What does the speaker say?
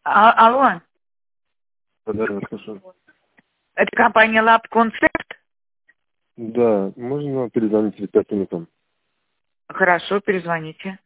Алло, Да, слушаю. это компания Lab Concept? Да, можно перезвонить через 5 минут? Хорошо, перезвоните.